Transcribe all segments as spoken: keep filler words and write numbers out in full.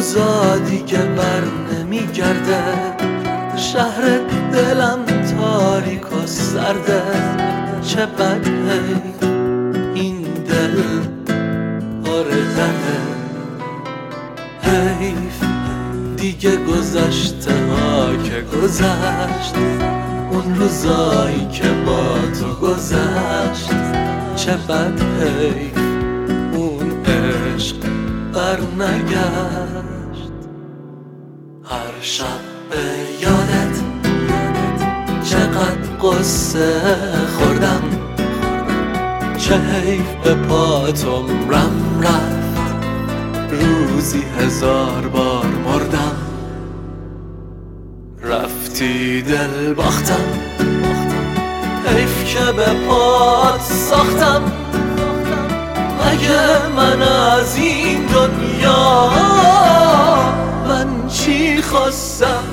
روزا دیگه بر نمیگرده، شهر دلم تاریک و سرده. چه بد حیف این دل آره دره، حیف دیگه گذشته ها که گذشت، اون روزایی که با تو گذشت. چه بد حیف اون عشق بر نگشت. هر شب به یادت چقدر قصه خوردم، چه حیف به پات عمرم رفت، روزی هزار بار مردم. رفتی دل باختم، حیف که به پات ساختم. مگه من از این دنیا من چی خواستم؟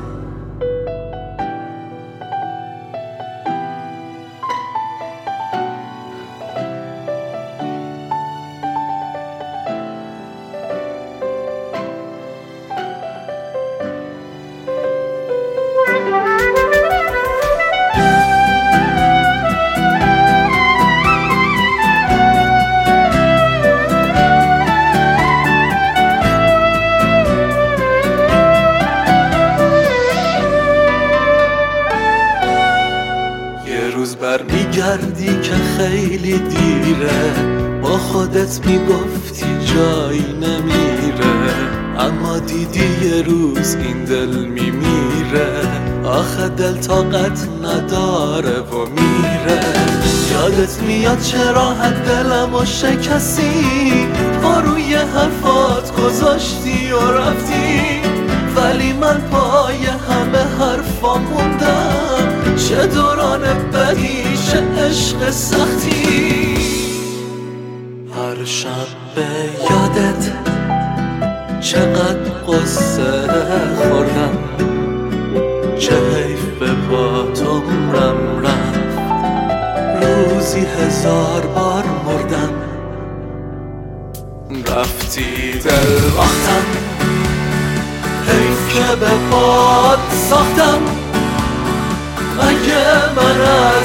برمیگردی که خیلی دیره، با خودت میگفتی جایی نمیره، اما دیدی یه روز این دل میمیره. آخه دل طاقت نداره و میره. یادت میاد چرا حد دلمو شکستی، پا روی حرفات گذاشتی و رفتی، ولی من پای همه حرفا موندم. چه دوران بدی، چه عشق سختی. هر شب به یادت چقدر قصه خوردم، چه حیف به پات عمرم رفت، روزی هزار بار مردم. رفتی دل باختم، حیف که به پات ساختم. مگه من از